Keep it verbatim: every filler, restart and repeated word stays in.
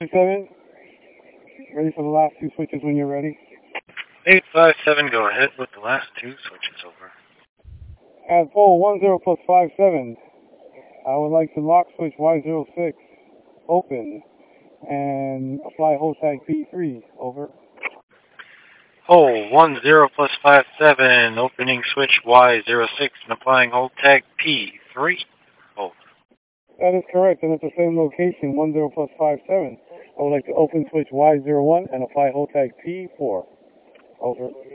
Seven, ready for the last two switches when you're ready. eight five seven, go ahead with the last two switches over. At pole one zero plus five seven, I would like to lock switch Y zero six open and apply hold tag P three, over. Hole one zero plus five seven, opening switch Y zero six and applying hold tag P three, over. That is correct, and at the same location, one zero plus five seven, I would like to open switch Y zero one and apply hold tag P four, over.